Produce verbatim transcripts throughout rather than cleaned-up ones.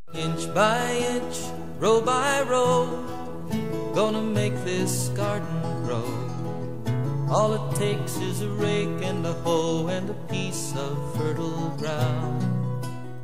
Inch by inch, row by row, gonna make this garden grow. All it takes is a rake and a hoe and a piece of fertile ground.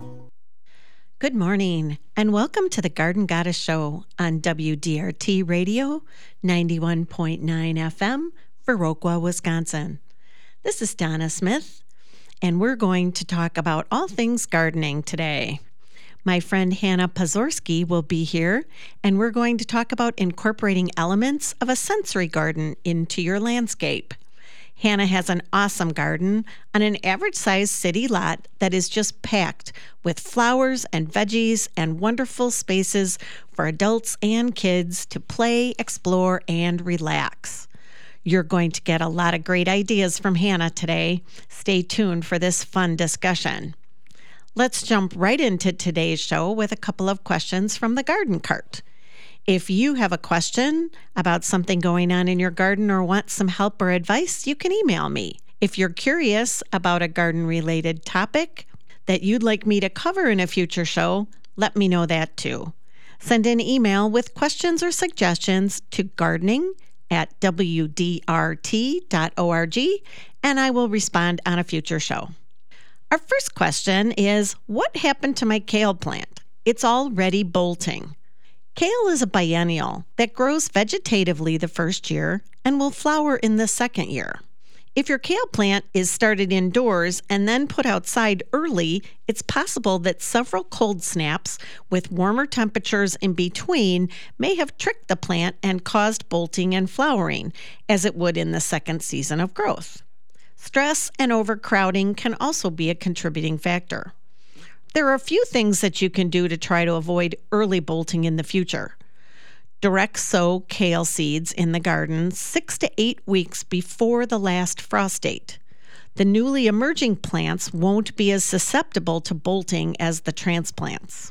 Good morning, and welcome to the Garden Goddess Show on W D R T Radio, ninety-one point nine F M, Viroqua, Wisconsin. This is Donna Smith, and we're going to talk about all things gardening today. My friend Hannah Pazorski will be here, and we're going to talk about incorporating elements of a sensory garden into your landscape. Hannah has an awesome garden on an average-sized city lot that is just packed with flowers and veggies and wonderful spaces for adults and kids to play, explore, and relax. You're going to get a lot of great ideas from Hannah today. Stay tuned for this fun discussion. Let's jump right into today's show with a couple of questions from the Garden Cart. If you have a question about something going on in your garden or want some help or advice, you can email me. If you're curious about a garden-related topic that you'd like me to cover in a future show, let me know that too. Send an email with questions or suggestions to gardening at w d r t dot org, and I will respond on a future show. Our first question is, what happened to my kale plant? It's already bolting. Kale is a biennial that grows vegetatively the first year and will flower in the second year. If your kale plant is started indoors and then put outside early, it's possible that several cold snaps with warmer temperatures in between may have tricked the plant and caused bolting and flowering, as it would in the second season of growth. Stress and overcrowding can also be a contributing factor. There are a few things that you can do to try to avoid early bolting in the future. Direct sow kale seeds in the garden six to eight weeks before the last frost date. The newly emerging plants won't be as susceptible to bolting as the transplants.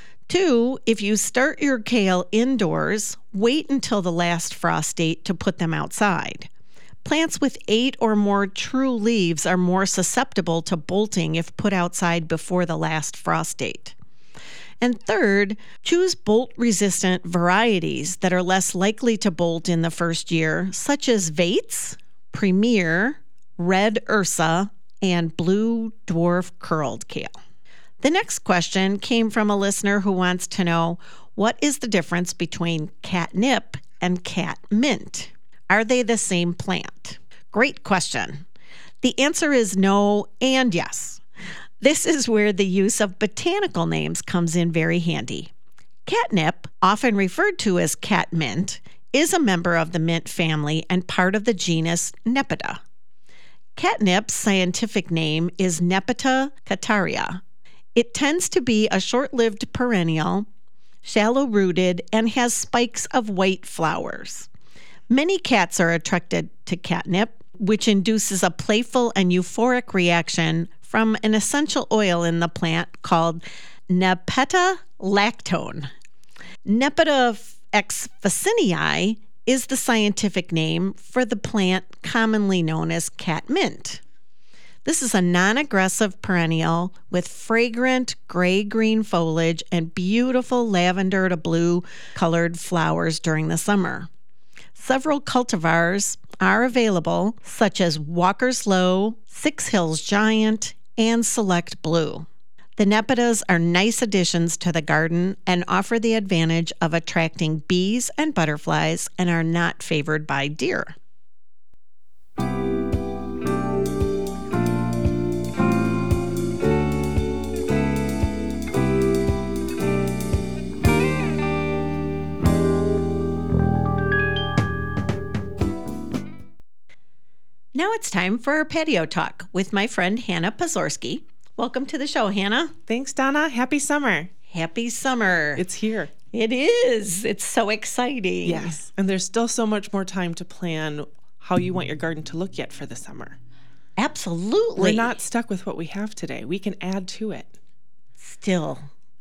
Two, if you start your kale indoors, wait until the last frost date to put them outside. Plants with eight or more true leaves are more susceptible to bolting if put outside before the last frost date. And third, choose bolt-resistant varieties that are less likely to bolt in the first year, such as Vates, Premier, Red Ursa, and Blue Dwarf Curled Kale. The next question came from a listener who wants to know, what is the difference between catnip and catmint? Are they the same plant? Great question. The answer is no and yes. This is where the use of botanical names comes in very handy. Catnip, often referred to as catmint, is a member of the mint family and part of the genus Nepeta. Catnip's scientific name is Nepeta cataria. It tends to be a short-lived perennial, shallow-rooted, and has spikes of white flowers. Many cats are attracted to catnip, which induces a playful and euphoric reaction from an essential oil in the plant called Nepeta lactone. Nepeta ex officinae is the scientific name for the plant commonly known as catmint. This is a non-aggressive perennial with fragrant gray-green foliage and beautiful lavender to blue colored flowers during the summer. Several cultivars are available, such as Walker's Low, Six Hills Giant, and Select Blue. The Nepetas are nice additions to the garden and offer the advantage of attracting bees and butterflies and are not favored by deer. Now it's time for our patio talk with my friend Hannah Pazorski. Welcome to the show, Hannah. Thanks, Donna. Happy summer. Happy summer. It's here. It is. It's so exciting. Yes. And there's still so much more time to plan how you want your garden to look yet for the summer. Absolutely. We're not stuck with what we have today. We can add to it. Still.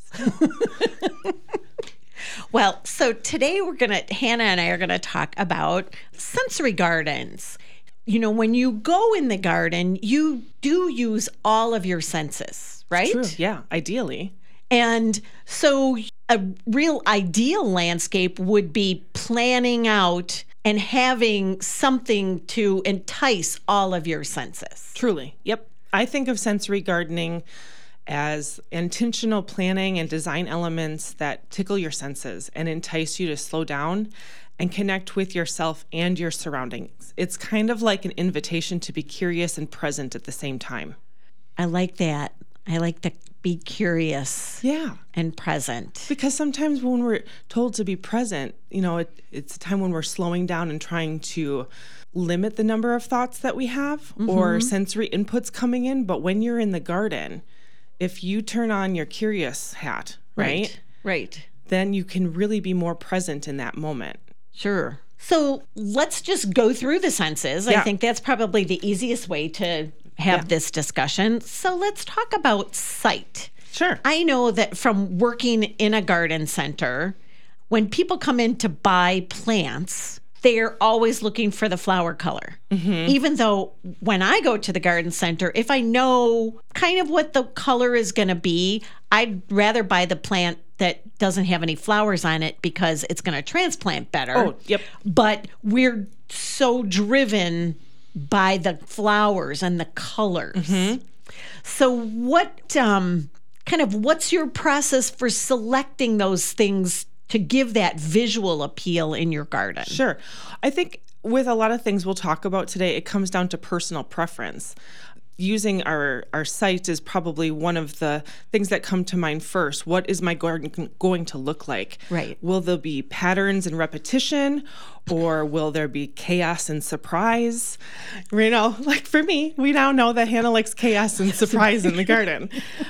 Well, so today we're going to, Hannah and I are going to talk about sensory gardens. You know, when you go in the garden, you do use all of your senses, right? True. Yeah, ideally. And so a real ideal landscape would be planning out and having something to entice all of your senses. Truly. Yep. I think of sensory gardening as intentional planning and design elements that tickle your senses and entice you to slow down and connect with yourself and your surroundings. It's kind of like an invitation to be curious and present at the same time. I like that. I like to be curious Yeah. and present. Because sometimes when we're told to be present, you know, it, it's a time when we're slowing down and trying to limit the number of thoughts that we have mm-hmm. or sensory inputs coming in. But when you're in the garden, if you turn on your curious hat, right? Right. Right. Then you can really be more present in that moment. Sure. So let's just go through the senses. Yeah. I think that's probably the easiest way to have Yeah. this discussion. So let's talk about sight. Sure. I know that from working in a garden center, when people come in to buy plants, they're always looking for the flower color. Mm-hmm. Even though when I go to the garden center, if I know kind of what the color is going to be, I'd rather buy the plant that doesn't have any flowers on it because it's going to transplant better. Oh, yep. But we're so driven by the flowers and the colors. Mm-hmm. So what um, kind of what's your process for selecting those things to give that visual appeal in your garden? Sure. I think with a lot of things we'll talk about today, it comes down to personal preference. Using our, our site is probably one of the things that come to mind first. What is my garden going to look like? Right. Will there be patterns and repetition, or will there be chaos and surprise? You know, like for me, we now know that Hannah likes chaos and surprise in the garden.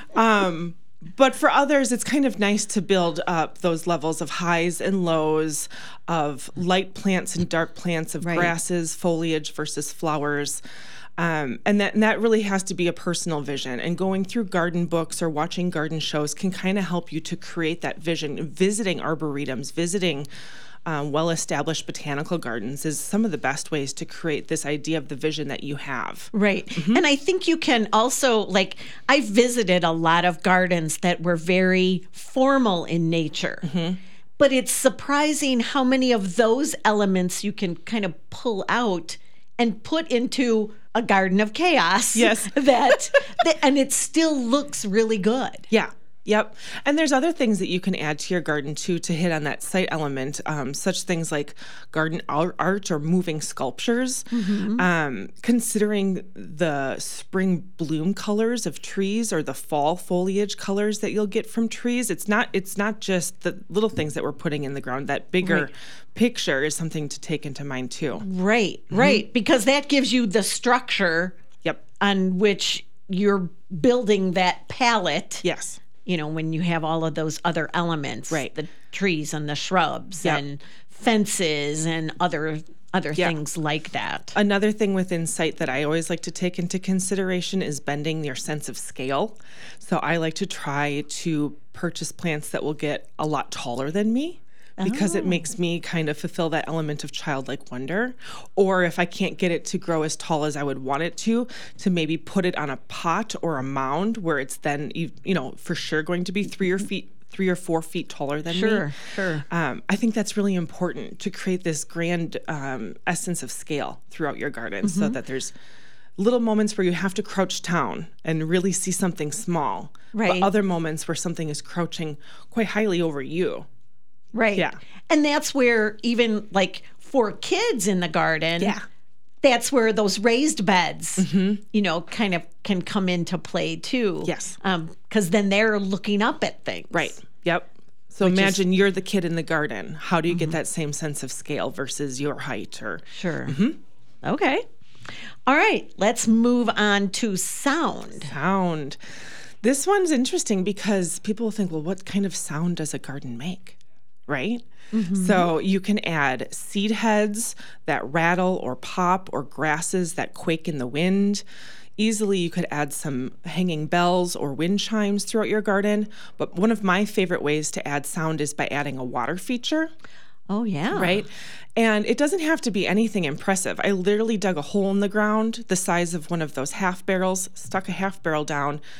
Um, But for others, it's kind of nice to build up those levels of highs and lows, of light plants and dark plants, of Right. grasses, foliage versus flowers. Um, and, that, and that really has to be a personal vision. And going through garden books or watching garden shows can kind of help you to create that vision. Visiting arboretums, visiting um, well-established botanical gardens is some of the best ways to create this idea of the vision that you have. Right. Mm-hmm. And I think you can also, like, I've visited a lot of gardens that were very formal in nature. Mm-hmm. But it's surprising how many of those elements you can kind of pull out and put into a garden of chaos. Yes. that, that and it still looks really good. Yeah. Yep. And there's other things that you can add to your garden too to hit on that site element, um, such things like garden art or moving sculptures. Mm-hmm. Um, considering the spring bloom colors of trees or the fall foliage colors that you'll get from trees. It's not it's not just the little things that we're putting in the ground. That bigger right. picture is something to take into mind too. Right, mm-hmm. right. Because that gives you the structure yep. on which you're building that palette. Yes. You know, when you have all of those other elements, right. the trees and the shrubs yep. and fences and other other yeah. things like that. Another thing within sight that I always like to take into consideration is bending your sense of scale. So I like to try to purchase plants that will get a lot taller than me. Because oh. it makes me kind of fulfill that element of childlike wonder. Or if I can't get it to grow as tall as I would want it to, to maybe put it on a pot or a mound where it's then, you, you know, for sure going to be three or feet, three or four feet taller than sure, me. Sure, sure. Um, I think that's really important to create this grand um, essence of scale throughout your garden mm-hmm. so that there's little moments where you have to crouch down and really see something small. Right. But other moments where something is crouching quite highly over you. Right. Yeah. And that's where even like for kids in the garden, yeah. that's where those raised beds, mm-hmm. you know, kind of can come into play too. Yes. Um, because then they're looking up at things. Right. Yep. So Which imagine is, you're the kid in the garden. How do you mm-hmm. get that same sense of scale versus your height or Sure. Mm-hmm. Okay. All right. Let's move on to sound. Sound. This one's interesting because people think, well, what kind of sound does a garden make? Right? Mm-hmm. So you can add seed heads that rattle or pop or grasses that quake in the wind. Easily you could add some hanging bells or wind chimes throughout your garden. But one of my favorite ways to add sound is by adding a water feature. Oh, yeah. Right? And it doesn't have to be anything impressive. I literally dug a hole in the ground the size of one of those half barrels, stuck a half barrel down,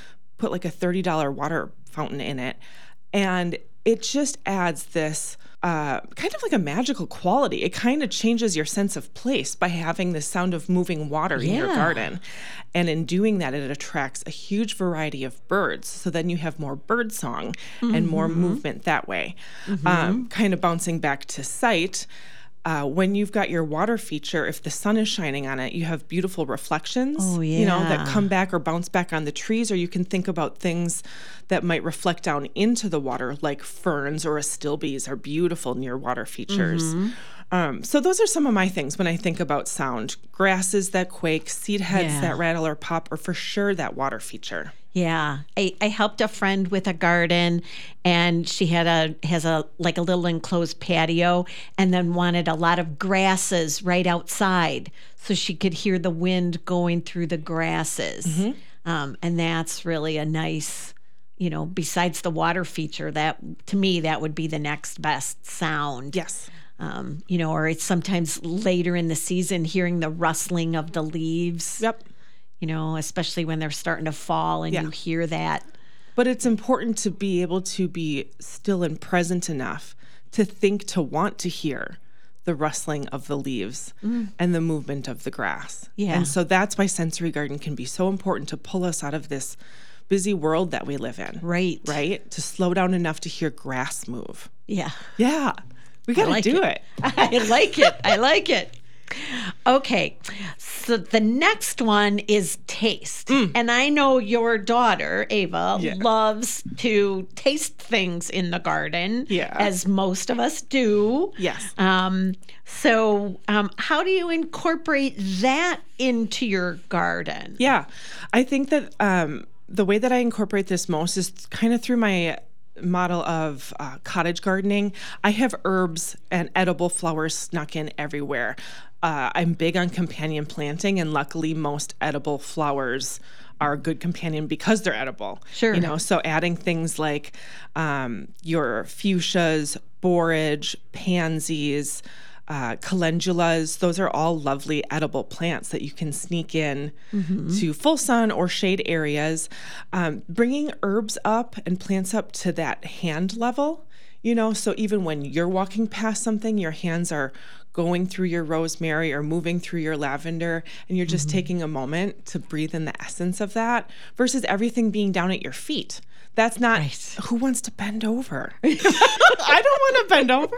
put like a thirty dollars water fountain in it. And it just adds this uh, kind of like a magical quality. It kind of changes your sense of place by having the sound of moving water in your Yeah. garden. And in doing that, it attracts a huge variety of birds. So then you have more bird song and more movement that way. Um, kind of bouncing back to sight. Uh, when you've got your water feature, if the sun is shining on it, you have beautiful reflections, Oh, you know, that yeah. come back or bounce back on the trees, or you can think about things that might reflect down into the water, like ferns or astilbes are beautiful near water features. Mm-hmm. Um, so those are some of my things when I think about sound. Grasses that quake, seed heads Yeah. that rattle or pop, or for sure that water feature. Yeah, I, I helped a friend with a garden, and she had a has a like a little enclosed patio, and then wanted a lot of grasses right outside, so she could hear the wind going through the grasses. Mm-hmm. Um, and that's really a nice, you know, besides the water feature, that to me that would be the next best sound. Yes. Um, you know, or it's sometimes later in the season hearing the rustling of the leaves. Yep. You know, especially when they're starting to fall and Yeah. you hear that. But it's important to be able to be still and present enough to think, to want to hear the rustling of the leaves and the movement of the grass. Yeah. And so that's why Sensory Garden can be so important to pull us out of this busy world that we live in. Right. Right? To slow down enough to hear grass move. Yeah. Yeah. We got to like do it. it. I like it. I like it. Okay. So the next one is taste. And I know your daughter, Ava, Yeah. loves to taste things in the garden, Yeah. as most of us do. Yes. Um, so um, how do you incorporate that into your garden? Yeah. I think that um, the way that I incorporate this most is kind of through my model of uh, cottage gardening. I have herbs and edible flowers snuck in everywhere. Uh, I'm big on companion planting, and luckily most edible flowers are a good companion because they're edible. Sure. You know, so adding things like um, your fuchsias, borage, pansies, uh, calendulas, those are all lovely edible plants that you can sneak in to full sun or shade areas. Um, bringing herbs up and plants up to that hand level, you know, so even when you're walking past something, your hands are going through your rosemary or moving through your lavender, and you're just taking a moment to breathe in the essence of that versus everything being down at your feet. That's not Right. who wants to bend over. I don't want to bend over.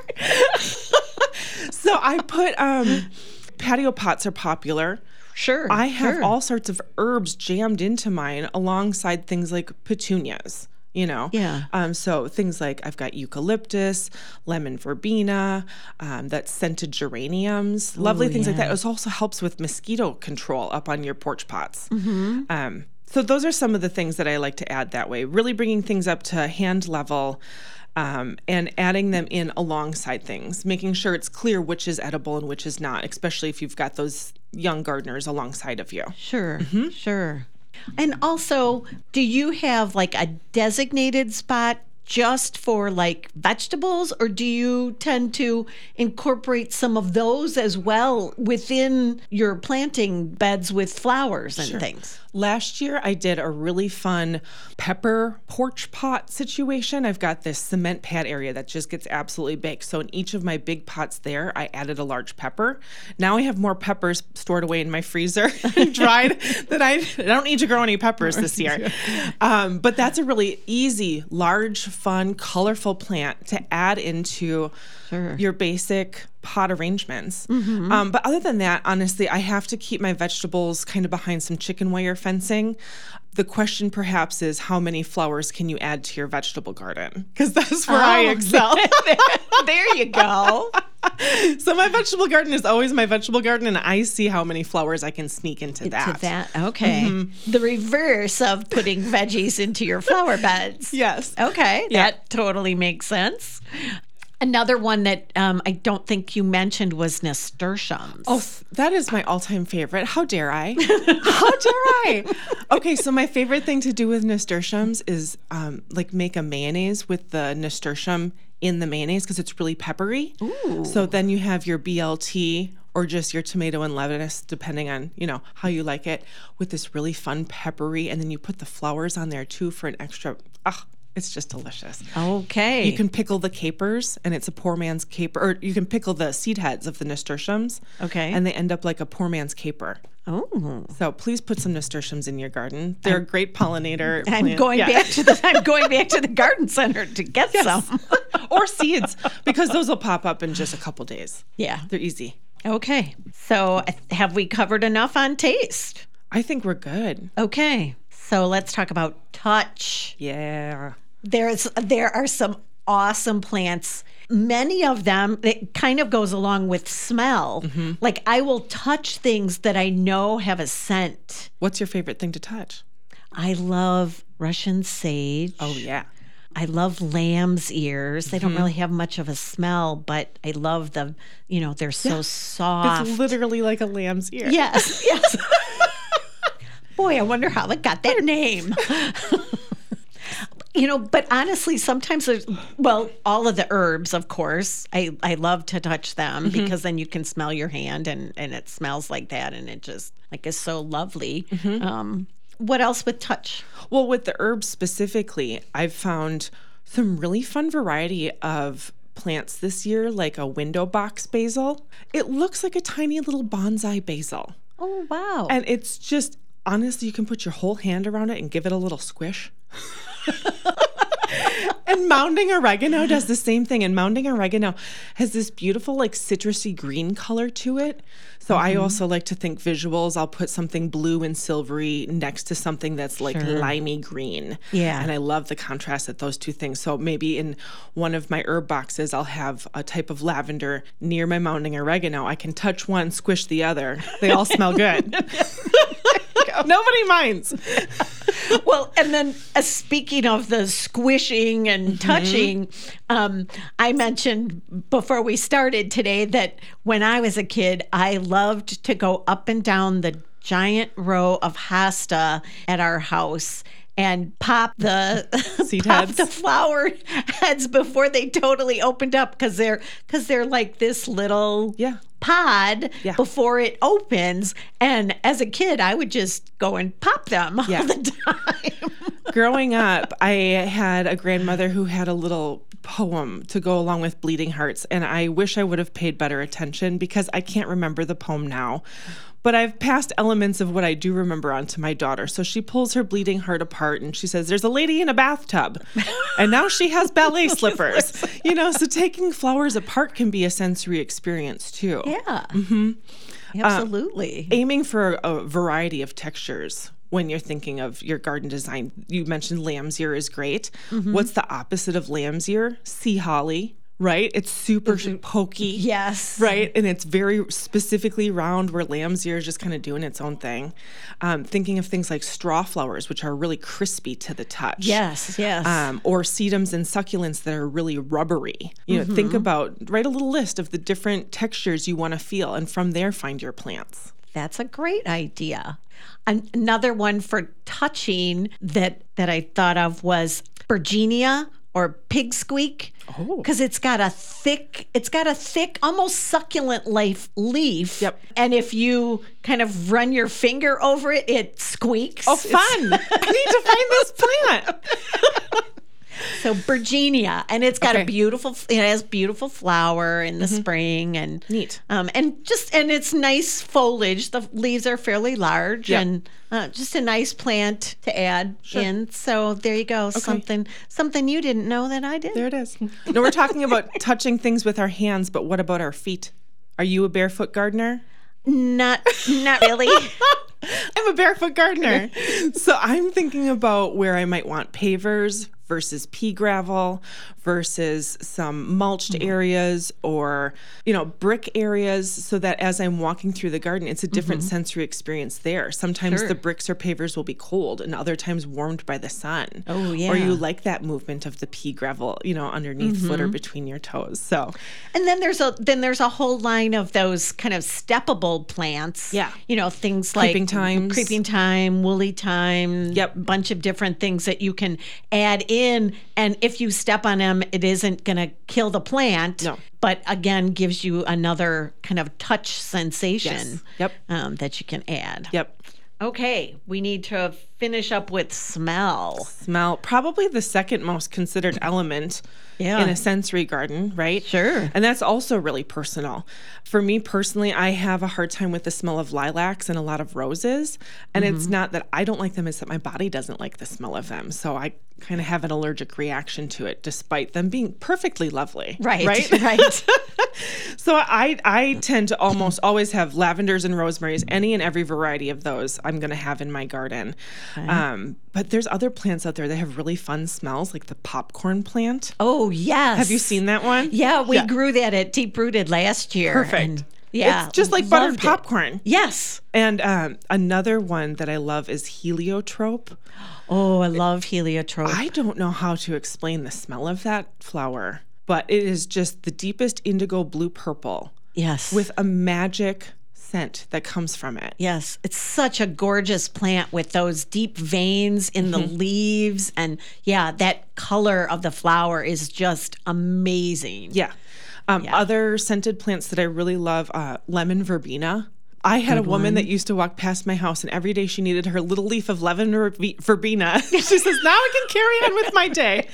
So I put um, patio pots are popular. Sure. I have sure. all sorts of herbs jammed into mine alongside things like petunias, you know? Yeah. Um, so things like I've got eucalyptus, lemon verbena, um, that's scented geraniums, lovely things like yeah. that. It also helps with mosquito control up on your porch pots. Um, so those are some of the things that I like to add that way, really bringing things up to hand level. Um, and adding them in alongside things, making sure it's clear which is edible and which is not, especially if you've got those young gardeners alongside of you. Sure, sure. And also, do you have like a designated spot just for like vegetables, or do you tend to incorporate some of those as well within your planting beds with flowers and things? Last year, I did a really fun pepper porch pot situation. I've got this cement pad area that just gets absolutely baked. So in each of my big pots there, I added a large pepper. Now I have more peppers stored away in my freezer, dried, that I, I don't need to grow any peppers this year. Um, but that's a really easy, large, fun, colorful plant to add into Sure. your basic pot arrangements. Um, but other than that, honestly, I have to keep my vegetables kind of behind some chicken wire fencing. The question perhaps is, how many flowers can you add to your vegetable garden? Because that's where I Oh, excel. There you go. So my vegetable garden is always my vegetable garden, and I see how many flowers I can sneak into that. To that, okay. The reverse of putting veggies into your flower beds. Yes. Okay, Yeah. that totally makes sense. Another one that um, I don't think you mentioned was nasturtiums. Oh, that is my all-time favorite. How dare I? How dare I? Okay, so my favorite thing to do with nasturtiums is um, like make a mayonnaise with the nasturtium in the mayonnaise because it's really peppery. Ooh. So then you have your B L T or just your tomato and lettuce, depending on, you know, how you like it, with this really fun peppery. And then you put the flowers on there too for an extra, ah, it's just delicious. Okay. You can pickle the capers, and it's a poor man's caper, or you can pickle the seed heads of the nasturtiums. Okay. And they end up like a poor man's caper. Oh. So please put some nasturtiums in your garden. They're I'm, a great pollinator. I'm plant. going yeah. back to the I'm going back to the garden center to get Yes. some. Or seeds, because those will pop up in just a couple days. Yeah. They're easy. Okay. So have we covered enough on taste? I think we're good. Okay. So let's talk about touch. Yeah. There's there are some awesome plants. Many of them, it kind of goes along with smell. Mm-hmm. Like I will touch things that I know have a scent. What's your favorite thing to touch? I love Russian sage. Oh, yeah. I love lamb's ears. They mm-hmm. don't really have much of a smell, but I love the, you know, they're so yeah. soft. It's literally like a lamb's ear. Yes, yes. Boy, I wonder how it got that name. You know, but honestly, sometimes there's, well, all of the herbs, of course, I, I love to touch them mm-hmm. because then you can smell your hand and, and it smells like that and it just like is so lovely. Mm-hmm. Um, what else with touch? Well, with the herbs specifically, I've found some really fun variety of plants this year, like a window box basil. It looks like a tiny little bonsai basil. Oh, wow. And it's just, honestly, you can put your whole hand around it and give it a little squish. And mounding oregano does the same thing. And mounding oregano has this beautiful, like, citrusy green color to it. So mm-hmm. I also like to think visuals. I'll put something blue and silvery next to something that's like sure. limey green. Yeah. And I love the contrast of those two things. So maybe in one of my herb boxes, I'll have a type of lavender near my mounding oregano. I can touch one, squish the other. They all smell good. Nobody minds. Well, and then uh, speaking of the squishing and touching, mm-hmm. um, I mentioned before we started today that when I was a kid, I loved to go up and down the giant row of hosta at our house and pop the seed pop heads. the flower heads before they totally opened up because they're because they're like this little yeah. pod yeah. before it opens. And as a kid, I would just go and pop them yeah. all the time. Growing up, I had a grandmother who had a little poem to go along with bleeding hearts, and I wish I would have paid better attention because I can't remember the poem now. But I've passed elements of what I do remember on to my daughter. So she pulls her bleeding heart apart and she says, there's a lady in a bathtub. And now she has ballet slippers. You know, so taking flowers apart can be a sensory experience too. Yeah. Mm-hmm. Absolutely. Uh, aiming for a, a variety of textures when you're thinking of your garden design. You mentioned lamb's ear is great. Mm-hmm. What's the opposite of lamb's ear? Sea holly. Right? It's super mm-hmm. pokey. Yes. Right? And it's very specifically round where lamb's ear is just kind of doing its own thing. Um, thinking of things like straw flowers, which are really crispy to the touch. Yes, yes. Um, or sedums and succulents that are really rubbery. You know, mm-hmm. think about, write a little list of the different textures you want to feel, and from there find your plants. That's a great idea. An- another one for touching that, that I thought of was Virginia or pig squeak, because oh. it's got a thick, it's got a thick, almost succulent leaf. Leaf, yep. And if you kind of run your finger over it, it squeaks. Oh, fun! I need to find this plant. So Virginia, and it's got okay. a beautiful, it has beautiful flower in the mm-hmm. spring, and neat, um, and just and it's nice foliage. The leaves are fairly large, yep. and uh, just a nice plant to add sure. in. So there you go, okay. something something you didn't know that I did. There it is. No, we're talking about touching things with our hands, but what about our feet? Are you a barefoot gardener? Not, not really. I'm a barefoot gardener. So I'm thinking about where I might want pavers versus pea gravel versus some mulched mm-hmm. areas or, you know, brick areas, so that as I'm walking through the garden, it's a different mm-hmm. sensory experience there. Sometimes sure. the bricks or pavers will be cold and other times warmed by the sun. Oh, yeah. Or you like that movement of the pea gravel, you know, underneath mm-hmm. foot or between your toes. So, and then there's a then there's a whole line of those kind of steppable plants. Yeah. You know, things like creeping thymes. creeping thyme, woolly thyme, yep. bunch of different things that you can add in, and if you step on them, it isn't going to kill the plant. No. But again, gives you another kind of touch sensation. Yes. Yep. Um, that you can add. Yep. Okay, we need to finish up with smell. Smell, probably the second most considered element Yeah. in a sensory garden, right? Sure. And that's also really personal. For me personally, I have a hard time with the smell of lilacs and a lot of roses. And Mm-hmm. it's not that I don't like them, it's that my body doesn't like the smell of them. So I kind of have an allergic reaction to it, despite them being perfectly lovely. Right, Right. right. So I I tend to almost always have lavenders and rosemaries, any and every variety of those I'm going to have in my garden. Um, but there's other plants out there that have really fun smells, like the popcorn plant. Oh, yes. Have you seen that one? Yeah, we Yeah. grew that at Deep Rooted last year. Perfect. and yeah. It's just like buttered loved it. popcorn. Yes. And um, another one that I love is heliotrope. Oh, I love heliotrope. I don't know how to explain the smell of that flower, but it is just the deepest indigo blue purple yes. with a magic scent that comes from it. Yes, it's such a gorgeous plant with those deep veins in the Mm-hmm. leaves. And yeah, that color of the flower is just amazing. Yeah. Um, Yeah. Other scented plants that I really love, uh, lemon verbena. I had Good a woman one. that used to walk past my house, and every day she needed her little leaf of lemon verbe- verbena. She says, now I can carry on with my day.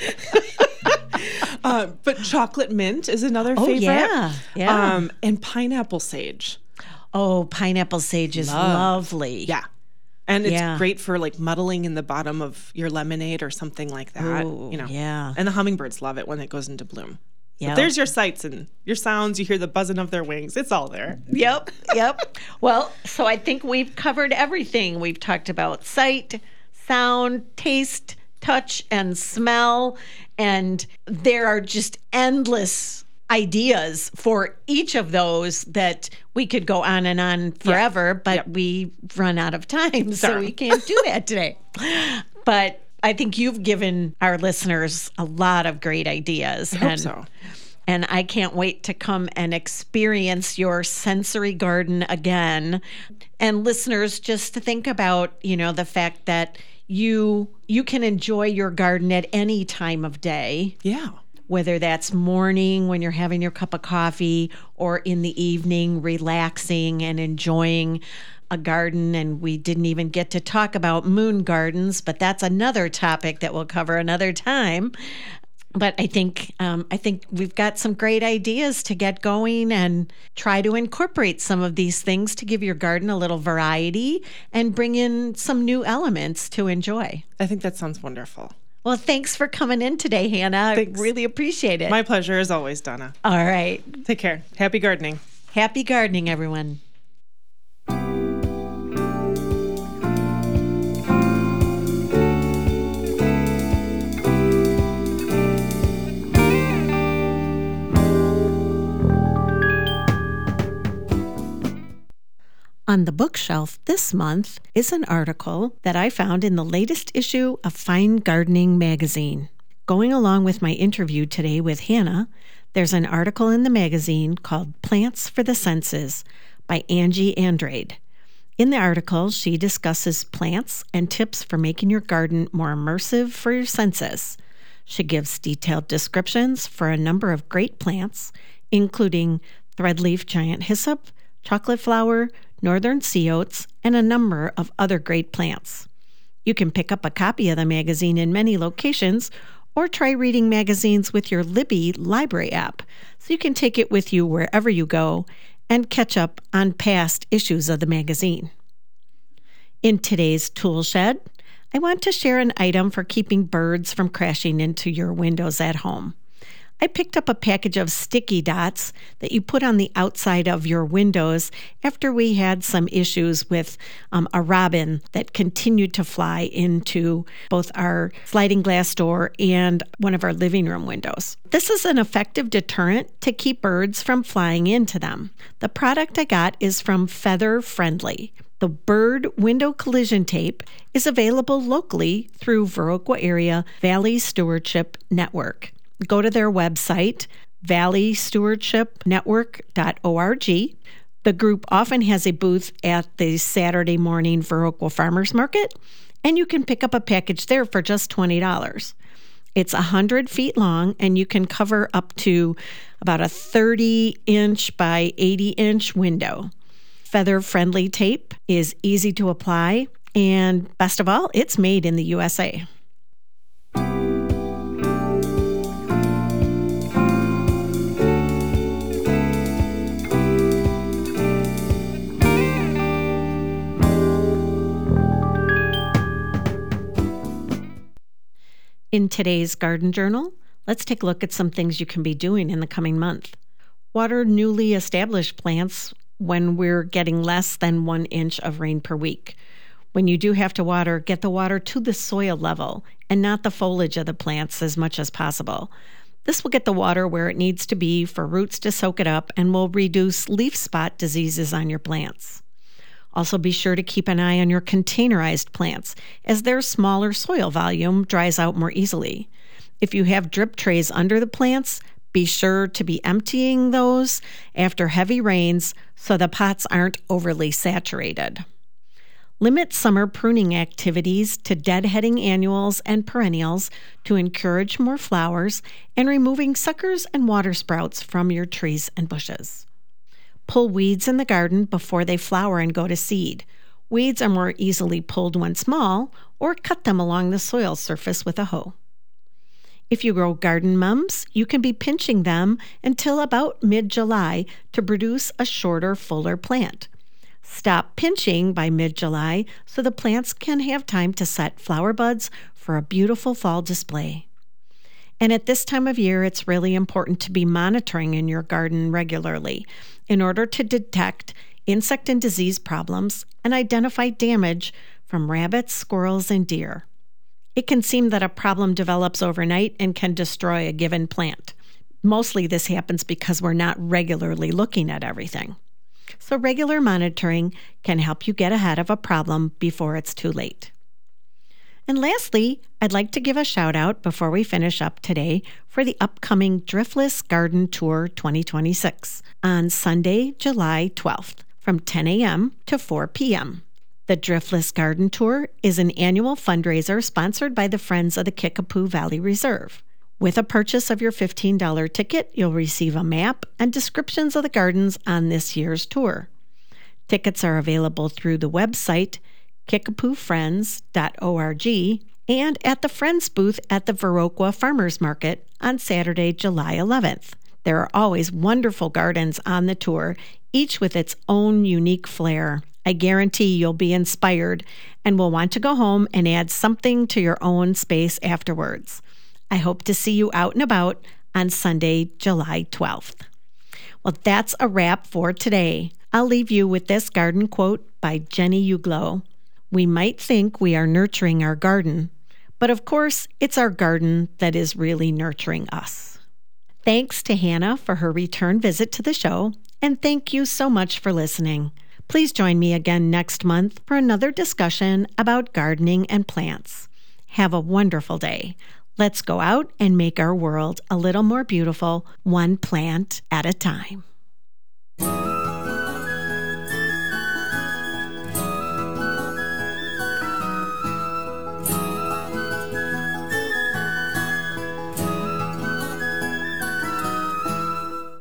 uh, but chocolate mint is another Oh, favorite. yeah. Yeah. Um, and pineapple sage. Oh, pineapple sage is Love. lovely. Yeah. And it's Yeah. great for like muddling in the bottom of your lemonade or something like that. Ooh, you know. yeah. And the hummingbirds love it when it goes into bloom. So Yep. there's your sights and your sounds. You hear the buzzing of their wings. It's all there. Yep, yep. Well, so I think we've covered everything. We've talked about sight, sound, taste, touch, and smell. And there are just endless ideas for each of those that we could go on and on forever, but Yep. we run out of time, so Darn. we can't do that today. But I think you've given our listeners a lot of great ideas. I hope and so. And I can't wait to come and experience your sensory garden again. And listeners, just to think about, you know, the fact that you you can enjoy your garden at any time of day, Yeah. whether that's morning when you're having your cup of coffee or in the evening relaxing and enjoying a garden. And we didn't even get to talk about moon gardens, but that's another topic that we'll cover another time. But I think um, I think we've got some great ideas to get going and try to incorporate some of these things to give your garden a little variety and bring in some new elements to enjoy. I think that sounds wonderful. Well, thanks for coming in today, Hannah. Thanks. I really appreciate it. My pleasure as always, Donna. All right. Take care. Happy gardening. Happy gardening, everyone. On the bookshelf this month is an article that I found in the latest issue of Fine Gardening magazine. Going along with my interview today with Hannah, there's an article in the magazine called Plants for the Senses by Angie Andrade. In the article, she discusses plants and tips for making your garden more immersive for your senses. She gives detailed descriptions for a number of great plants, including threadleaf giant hyssop, chocolate flower, northern sea oats, and a number of other great plants. You can pick up a copy of the magazine in many locations or try reading magazines with your Libby library app so you can take it with you wherever you go and catch up on past issues of the magazine. In today's tool shed, I want to share an item for keeping birds from crashing into your windows at home. I picked up a package of sticky dots that you put on the outside of your windows after we had some issues with um, a robin that continued to fly into both our sliding glass door and one of our living room windows. This is an effective deterrent to keep birds from flying into them. The product I got is from Feather Friendly. The Bird Window Collision Tape is available locally through Viroqua Area Valley Stewardship Network. Go to their website, valley stewardship network dot org. The group often has a booth at the Saturday morning Viroqua Farmers Market, and you can pick up a package there for just twenty dollars. It's one hundred feet long, and you can cover up to about a thirty inch by eighty inch window. Feather-friendly tape is easy to apply, and best of all, it's made in the U S A. In today's Garden Journal, let's take a look at some things you can be doing in the coming month. Water newly established plants when we're getting less than one inch of rain per week. When you do have to water, get the water to the soil level and not the foliage of the plants as much as possible. This will get the water where it needs to be for roots to soak it up and will reduce leaf spot diseases on your plants. Also, be sure to keep an eye on your containerized plants, as their smaller soil volume dries out more easily. If you have drip trays under the plants, be sure to be emptying those after heavy rains so the pots aren't overly saturated. Limit summer pruning activities to deadheading annuals and perennials to encourage more flowers and removing suckers and water sprouts from your trees and bushes. Pull weeds in the garden before they flower and go to seed. Weeds are more easily pulled when small, or cut them along the soil surface with a hoe. If you grow garden mums, you can be pinching them until about mid-July to produce a shorter, fuller plant. Stop pinching by mid-July so the plants can have time to set flower buds for a beautiful fall display. And at this time of year, it's really important to be monitoring in your garden regularly in order to detect insect and disease problems and identify damage from rabbits, squirrels, and deer. It can seem that a problem develops overnight and can destroy a given plant. Mostly this happens because we're not regularly looking at everything. So regular monitoring can help you get ahead of a problem before it's too late. And lastly, I'd like to give a shout out before we finish up today for the upcoming Driftless Garden Tour twenty twenty-six on Sunday, July twelfth from ten a.m. to four p.m. The Driftless Garden Tour is an annual fundraiser sponsored by the Friends of the Kickapoo Valley Reserve. With a purchase of your fifteen dollars ticket, you'll receive a map and descriptions of the gardens on this year's tour. Tickets are available through the website kickapoo friends dot org and at the Friends booth at the Viroqua Farmers Market on Saturday, July eleventh. There are always wonderful gardens on the tour, each with its own unique flair. I guarantee you'll be inspired and will want to go home and add something to your own space afterwards. I hope to see you out and about on Sunday, July twelfth. Well, that's a wrap for today. I'll leave you with this garden quote by Jenny Uglow. We might think we are nurturing our garden, but of course, it's our garden that is really nurturing us. Thanks to Hannah for her return visit to the show, and thank you so much for listening. Please join me again next month for another discussion about gardening and plants. Have a wonderful day. Let's go out and make our world a little more beautiful, one plant at a time.